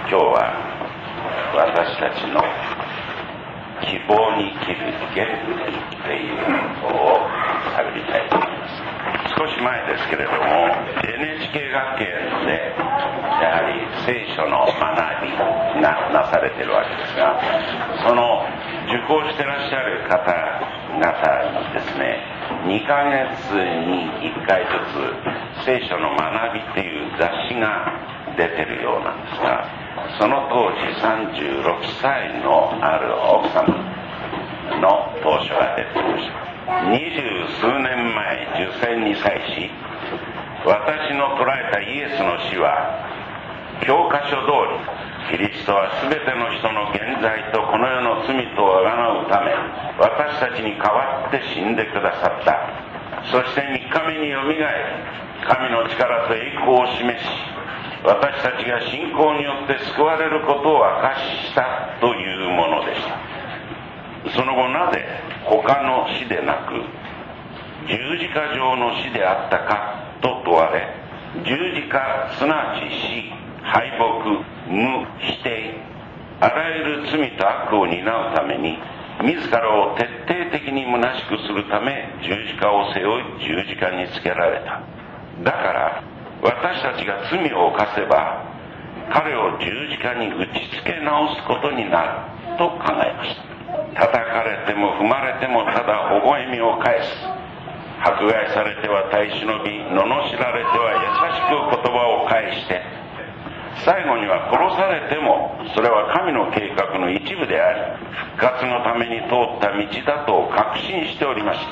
今日は私たちの希望に生きる原点ということを探りたいと思います。少し前ですけれども NHK 学園でやはり聖書の学びがなされているわけですが、その受講してらっしゃる方々にですね、2ヶ月に1回ずつ聖書の学びという雑誌が出てるようなんですが、その当時36歳のある奥様の当書が出ていました。20数年前受選に際し、私の捉えたイエスの死は教科書通り、キリストは全ての人の現在とこの世の罪とをあがなうため、私たちに代わって死んでくださった。そして3日目によみがえり、神の力と栄光を示し、私たちが信仰によって救われることを明かししたというものでした。その後なぜ他の死でなく十字架上の死であったかと問われ、十字架すなわち死、敗北、無、否定、あらゆる罪と悪を担うために自らを徹底的に虚しくするため十字架を背負い十字架につけられた。だから私たちが罪を犯せば彼を十字架に打ち付け直すことになると考えました。叩かれても踏まれてもただ微笑みを返す。迫害されては耐え忍び、罵られては優しく言葉を返して、最後には殺されてもそれは神の計画の一部であり、復活のために通った道だと確信しておりました。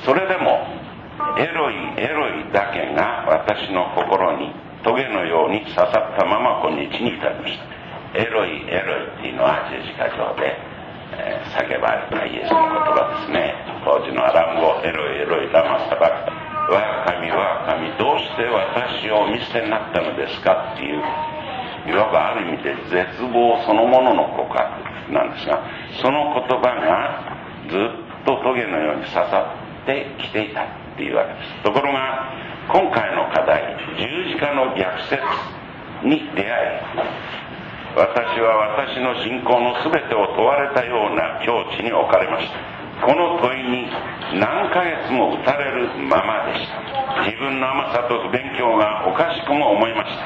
それでもエロイエロイだけが私の心にトゲのように刺さったまま今日に至りました。エロイエロイっていうのは十字架上で叫ばれたイエスの言葉ですね。当時のアラム語、エロイエロイラマサバクタ、我が神我が神どうして私をお見捨てになったのですかっていう、いわばある意味で絶望そのものの告白なんですが、その言葉がずっとトゲのように刺さってきていたっていうわけです。ところが今回の課題、十字架の逆説に出会い、私は私の信仰の全てを問われたような境地に置かれました。この問いに何ヶ月も打たれるままでした。自分の甘さと不勉強がおかしくも思いました。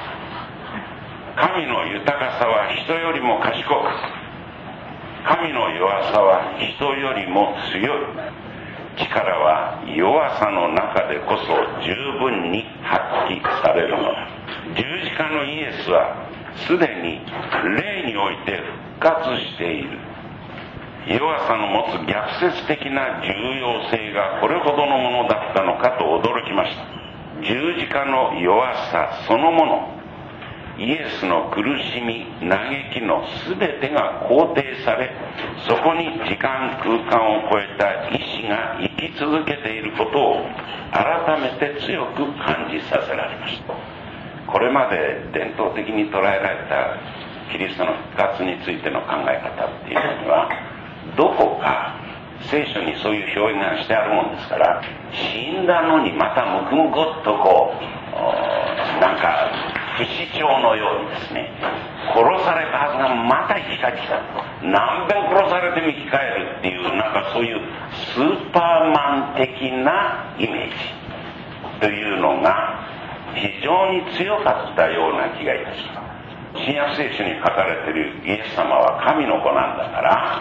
神の豊かさは人よりも賢く、神の弱さは人よりも強い。力は弱さの中でこそ十分に発揮されるのだ。十字架のイエスはすでに霊において復活している。弱さの持つ逆説的な重要性がこれほどのものだったのかと驚きました。十字架の弱さそのもの、イエスの苦しみ嘆きの全てが肯定され、そこに時間空間を超えた意志が生き続けていることを改めて強く感じさせられました。これまで伝統的に捉えられたキリストの復活についての考え方っていうのには、どこか聖書にそういう表現がしてあるもんですから、死んだのにまたムクムクっとこうなんか不死鳥のようにですね、殺されたはずがまた生き返ってきた、何遍殺されても生き返るっていう、なんかそういうスーパーマン的なイメージというのが非常に強かったような気がいたします。新約聖書に書かれているイエス様は神の子なんだから、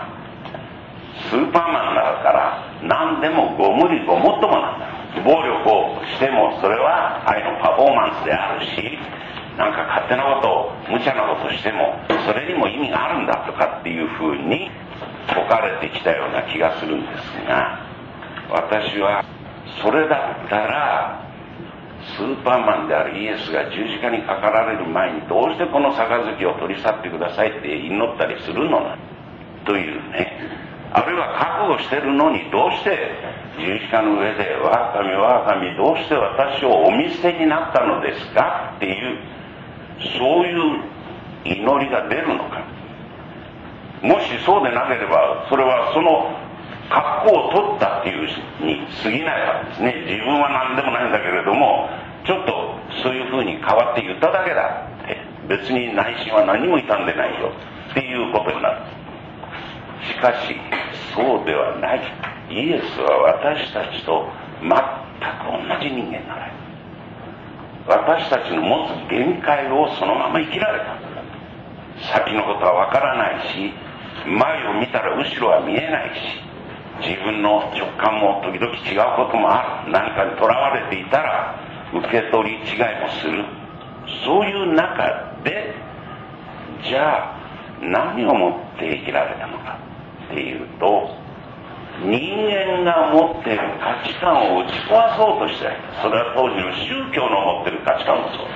スーパーマンだから何でもご無理ごもっともなんだ。暴力をしてもそれは愛のパフォーマンスであるし、なんか勝手なことを無茶なことしてもそれにも意味があるんだとかっていうふうに説かれてきたような気がするんですが、私はそれだったらスーパーマンであるイエスが十字架にかかられる前にどうしてこの杯を取り去ってくださいって祈ったりするのなというね、あるいは覚悟してるのにどうして十字架の上で我が神我が神どうして私をお見捨てになったのですかっていう、そういう祈りが出るのか。もしそうでなければそれはその格好を取ったっていうに過ぎないわけですね。自分は何でもないんだけれどもちょっとそういうふうに変わって言っただけだって、 別に内心は何も傷んでないよっていうことになる。しかしそうではない。イエスは私たちと全く同じ人間なの。私たちの持つ限界をそのまま生きられた。先のことはわからないし、前を見たら後ろは見えないし、自分の直感も時々違うこともある。何かにとらわれていたら受け取り違いもする。そういう中で、じゃあ何をもって生きられたのかっていうと、人間が持っている価値観を打ち壊そうとしている。それは当時の宗教の持っている価値観もそう。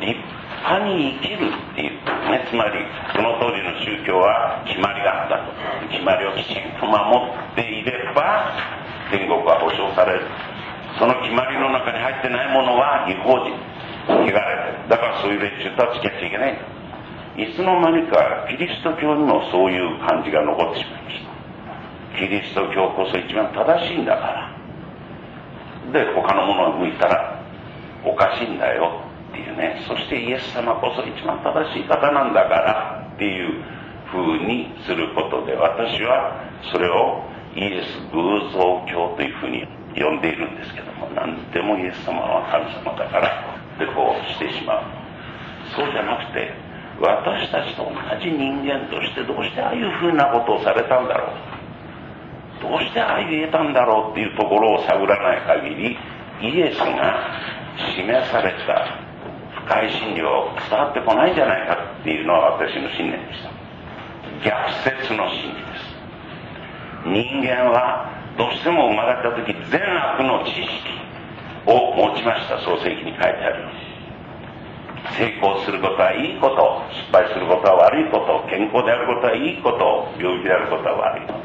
立派に生きるっていうね、つまりその当時の宗教は決まりがあったと。決まりをきちんと守っていれば天国は保証される。その決まりの中に入ってないものは違法人、汚れてる。だからそういう連中とは付き合っちゃいけないんだ。いつの間にかキリスト教にもそういう感じが残ってしまいました。キリスト教こそ一番正しいんだから、で他のものを向いたらおかしいんだよっていうね。そしてイエス様こそ一番正しい方なんだからっていう風にすることで、私はそれをイエス偶像教という風に呼んでいるんですけども、何でもイエス様は神様だからでこうしてしまう。そうじゃなくて、私たちと同じ人間としてどうしてああいう風なことをされたんだろう、どうしてああ言えたんだろうっていうところを探らない限り、イエスが示された深い真理を伝わってこないんじゃないかっていうのは私の信念でした。逆説の真理です。人間はどうしても生まれた時善悪の知識を持ちました。創世記に書いてあるように、成功することはいいこと、失敗することは悪いこと、健康であることはいいこと、病気であることは悪いこと、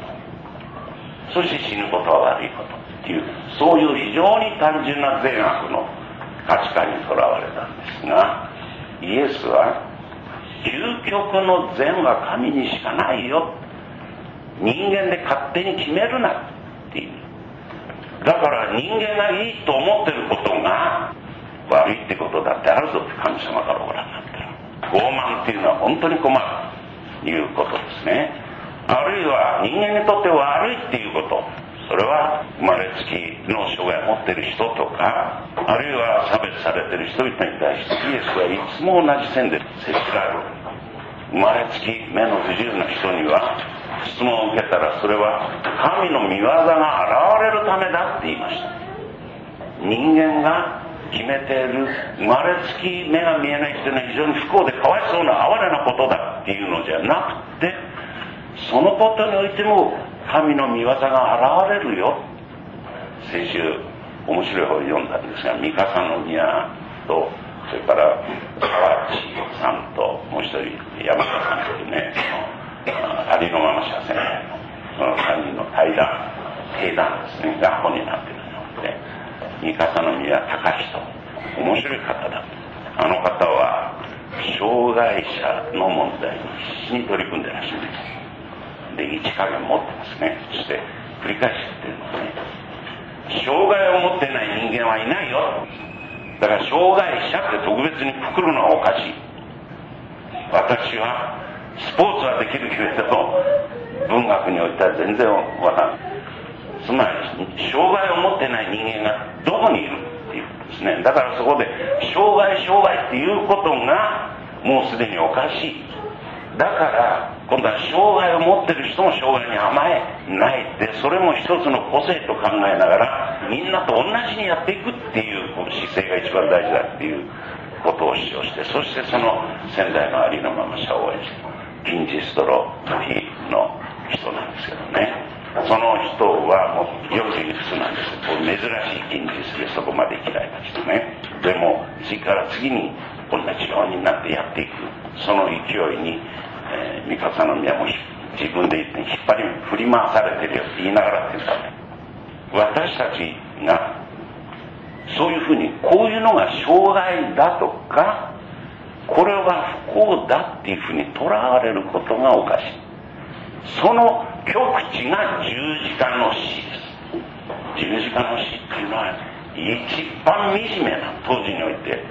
そして死ぬことは悪いことっていう、そういう非常に単純な善悪の価値観にとらわれたんですが、イエスは究極の善は神にしかないよ、人間で勝手に決めるなっていう。だから人間がいいと思ってることが悪いってことだってあるぞって神様からご覧になってる。傲慢っていうのは本当に困るということですね。あるいは人間にとって悪いっていうこと、それは生まれつきの障害を持っている人とか、あるいは差別されている人々に対してイエスはいつも同じ線で接しられる。生まれつき目の不自由な人には質問を受けたら、それは神の御業が現れるためだって言いました。人間が決めている生まれつき目が見えないっていうのは非常に不幸でかわいそうな哀れなことだっていうのじゃなくて、そのことにおいても神の御業が現れるよ。先週面白い本を読んだんですが、三笠宮とそれから川内さんともう一人山田さんというね、ありのまま社戦の3人の定談ですねが本になっているので、三笠宮隆人、面白い方だ。あの方は障害者の問題に必死に取り組んでらっしゃるんです。で、一加減持ってますね。そして繰り返し言ってるのはね、障害を持ってない人間はいないよ。だから障害者って特別にくくるのはおかしい。私はスポーツはできるけれども文学においては全然わからない。つまり障害を持ってない人間がどこにいるっていうことですね。だからそこで障害っていうことがもうすでにおかしい。だから今度は障害を持ってる人も障害に甘えないで、それも一つの個性と考えながらみんなと同じにやっていくっていう姿勢が一番大事だっていうことを主張して、そしてその仙台のありのまま者を応援して銀ジストロの日の人なんですけどね、その人はもう40いくつなんですけど、珍しい銀ジスでそこまで生きられた人ね。でも次から次に同じようになってやっていく、その勢いに三笠宮も自分で言って引っ張り振り回されてるよって言いながらって言ったね。私たちがそういうふうにこういうのが障害だとか、これは不幸だっていうふうにとらわれることがおかしい。その極地が十字架の死です。十字架の死っていうのは一番惨めな、当時において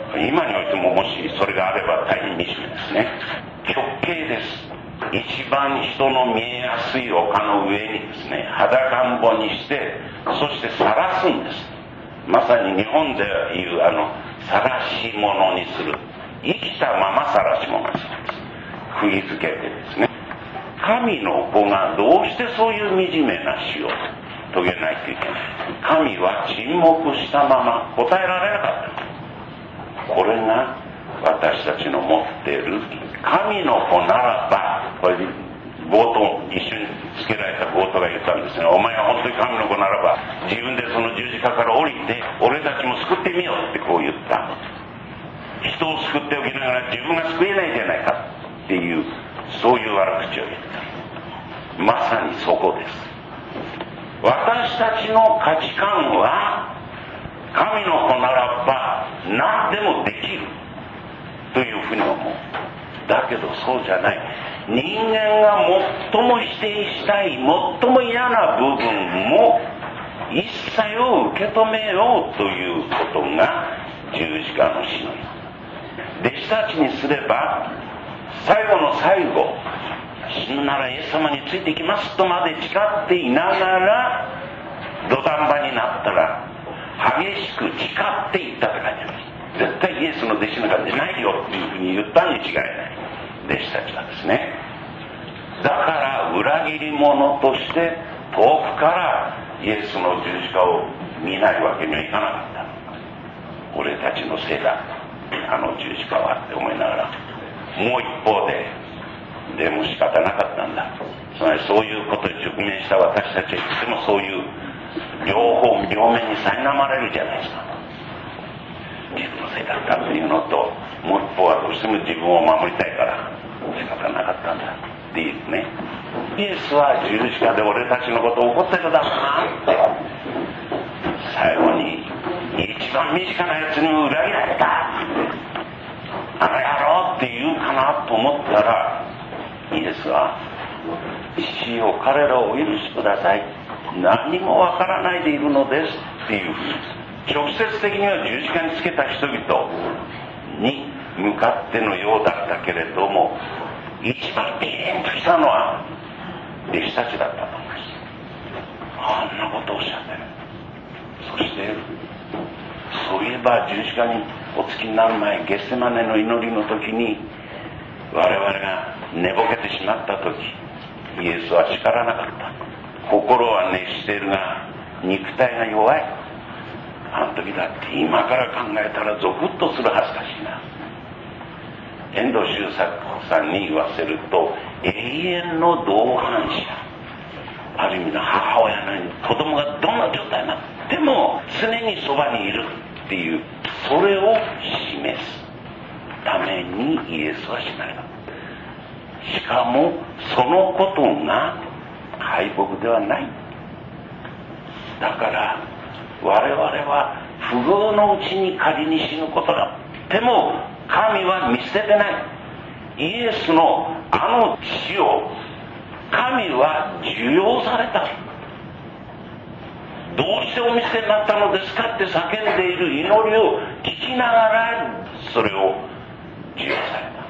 今においてももしそれがあれば大変惨めですね。極刑です。一番人の見えやすい丘の上にですね、裸んぼにして、そして晒すんです。まさに日本でいう晒し物にする。生きたまま晒し物にするんです。釘付けてですね。神の子がどうしてそういう惨めな死を遂げないといけない。神は沈黙したまま答えられなかった。これが私たちの持っている神の子ならば、これ強盗、一緒につけられた強盗が言ったんですね。お前は本当に神の子ならば、自分でその十字架から降りて俺たちも救ってみようってこう言った。人を救っておきながら自分が救えないじゃないかっていう、そういう悪口を言った。まさにそこです。私たちの価値観は、神の子ならば何でもできるというふうに思う。だけどそうじゃない。人間が最も否定したい、最も嫌な部分も一切を受け止めようということが十字架の死のよ。弟子たちにすれば、最後の最後、死ぬならイエス様についていきますとまで誓っていながら、土壇場になったら激しく誓っていったって書いてあります。絶対イエスの弟子の中でないよっていうふうに言ったに違いない。弟子たちはですね。だから裏切り者として遠くからイエスの十字架を見ないわけにはいかなかった。俺たちのせいだ、あの十字架はって思いながら、もう一方でも仕方なかったんだ。つまりそういうことに直面した私たちはいつもそういう両面に苛まれるじゃないですか。自分のせいだったというのと、もう一方はどうしても自分を守りたいから仕方なかったんだっていうね。イエスは十字架で俺たちのことを怒ってるだろうなって、最後に一番身近なやつにも裏切られたってあの野郎って言うかなと思ったら、イエスは父よ彼らをお許しください、何もわからないでいるのですっていうふうに直接的には十字架につけた人々に向かってのようだったけれども、一番ピーンとしたのは弟子たちだったと思います。あんなことをおっしゃってる。そしてそういえば十字架にお付きになる前、ゲッセマネの祈りの時に我々が寝ぼけてしまった時、イエスは叱らなかった。心は熱しているが肉体が弱い。あの時だって今から考えたらゾクッとする恥ずかしいな。遠藤周作さんに言わせると、永遠の同伴者、ある意味の母親のように子供がどんな状態になっても常にそばにいるっていう、それを示すためにイエスは死なれた。しかもそのことが敗北ではない。だから我々は不遇のうちに仮に死ぬことがあっても神は見捨ててない。イエスのあの死を神は受容された。どうしてお見捨てになったのですかって叫んでいる祈りを聞きながらそれを受容された。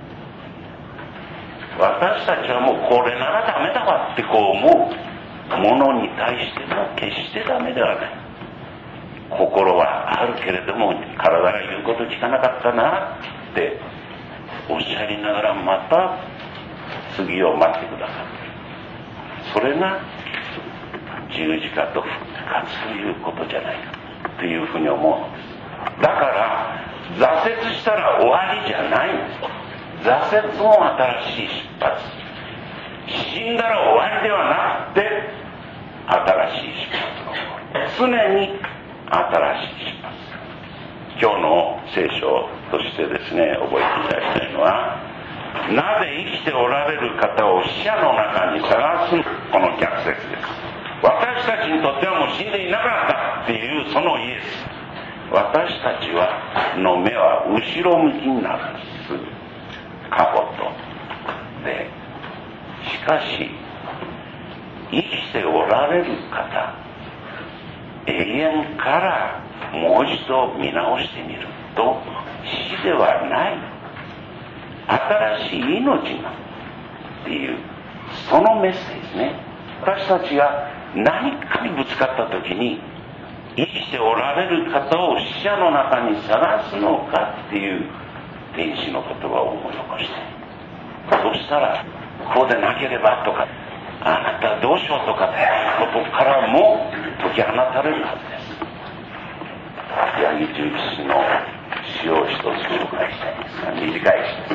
私たちはもうこれならダメだわってこう思うものに対しても決してダメではない。心はあるけれども体が言うこと聞かなかったなっておっしゃりながら、また次を待ってください。それが十字架と復活ということじゃないかというふうに思うのです。だから挫折したら終わりじゃないんです。挫折も新しい出発、死んだら終わりではなくて新しい出発が起こる。常に新しい出発。今日の聖書としてですね、覚えていただきたいのは、なぜ生きておられる方を死者の中に探す、この逆説です。私たちにとってはもう死んでいなかったっていうそのイエス、私たちの目は後ろ向きになるんです。過去とで、しかし生きておられる方、永遠からもう一度見直してみると死ではない、新しい命がっていう、そのメッセージね。私たちが何かにぶつかった時に、生きておられる方を死者の中に探すのかっていう天使の言葉を思い起こして、そしたらこうでなければとか、あなたどうしようとかってことからも解き放たれるはずです。八木重吉の詩を一つ紹介したいんですが、短い詩です。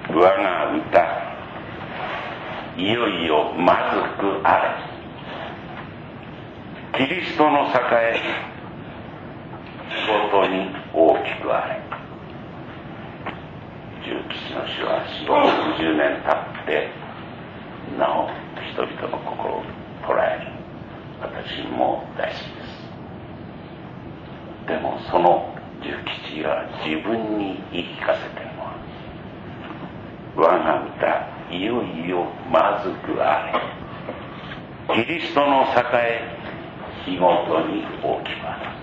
我が歌、いよいよまずくあれ。キリストの栄え、仕事に大きくあれ。重吉の詩は60年経ってなお人々の心を捉える。私も大好きです。でもその重吉が自分に言い聞かせているのは、我が歌、いよいよまずくあれ。キリストの栄え、日ごとに大きくある。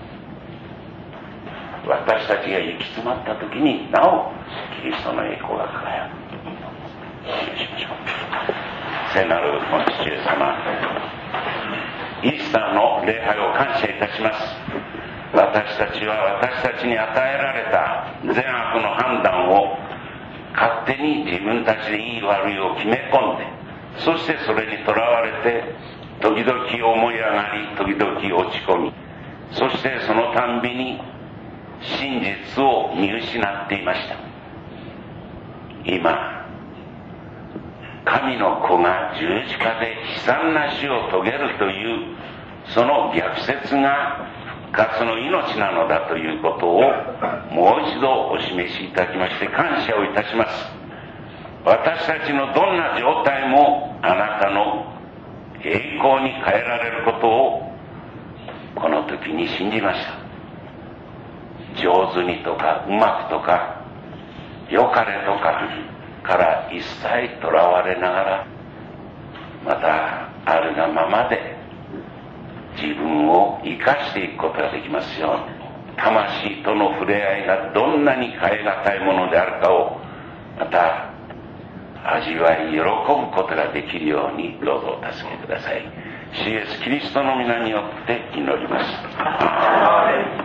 私たちが行き詰まった時になおキリストの栄光が輝く。信じましょう。聖なる御父上様、イースターの礼拝を感謝いたします。私たちは私たちに与えられた善悪の判断を勝手に自分たちでいい悪いを決め込んで、そしてそれにとらわれて時々思い上がり、時々落ち込み、そしてそのたんびに真実を見失っていました。今、神の子が十字架で悲惨な死を遂げるというその逆説が復活の命なのだということをもう一度お示しいただきまして感謝をいたします。私たちのどんな状態もあなたの栄光に変えられることをこの時に信じました。上手にとかうまくとか良かれとかから一切とらわれながら、またあるがままで自分を生かしていくことができますように、魂との触れ合いがどんなに変え難いものであるかをまた味わい喜ぶことができるようにどうぞお助けください。主イエスキリストの皆によって祈ります。